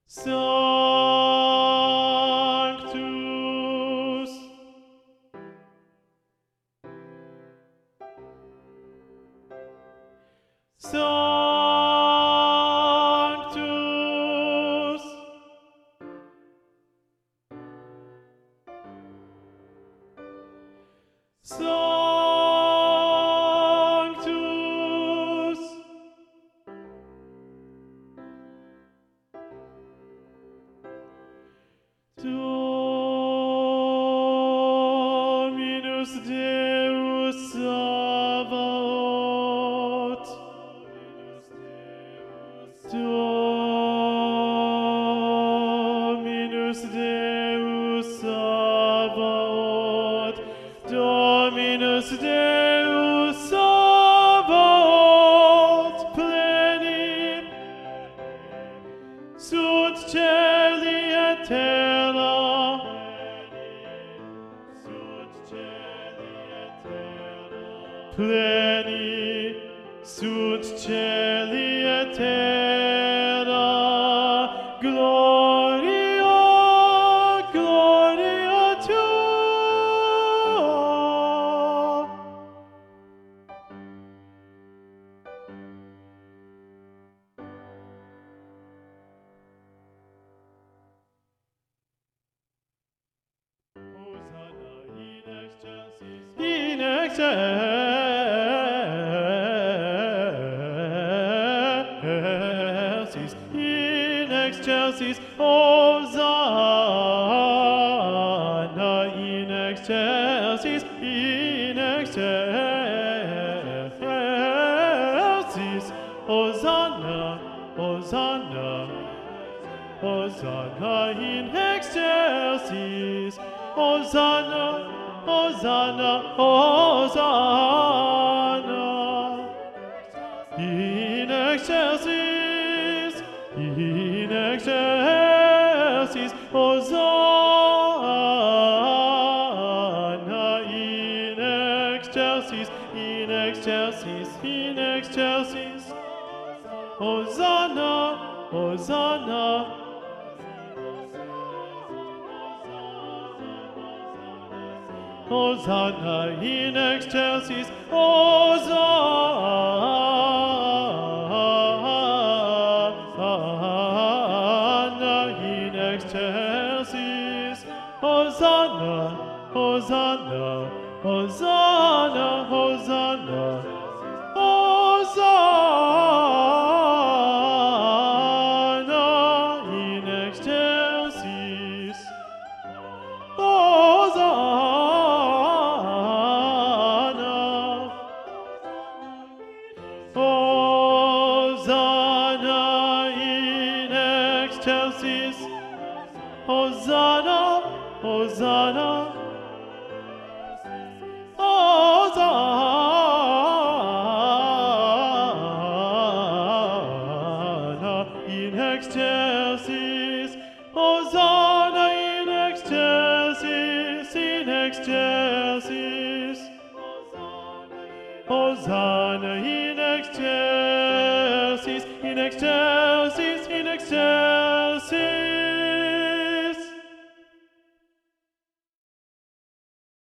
Sanctus. Sanctus. Sanctus. Dominus Deus Sabaoth. Dominus Deus Sabaoth. Dominus Deus Sabaoth. Pleni sunt celi et terra. Pleni sunt celi et terra. Gloria, gloria tua. Hosanna in excelsis, in excelsis, in excelsis, Hosanna in excelsis, in excelsis, Hosanna, Hosanna, Hosanna in excelsis, Hosanna, Hosanna, Hosanna in excelsis, in excelsis, Hosanna in excelsis, in excelsis, in excelsis, Hosanna, Hosanna. Hosanna in excelsis, Hosanna in excelsis, Hosanna, Hosanna, Hosanna, Hosanna, Hosanna in excelsis, Hosanna, Hosanna in excelsis, Hosanna, Hosanna, Hosanna in excelsis, Hosanna in excelsis, in excelsis, Hosanna in excelsis, in excelsis, in excelsis.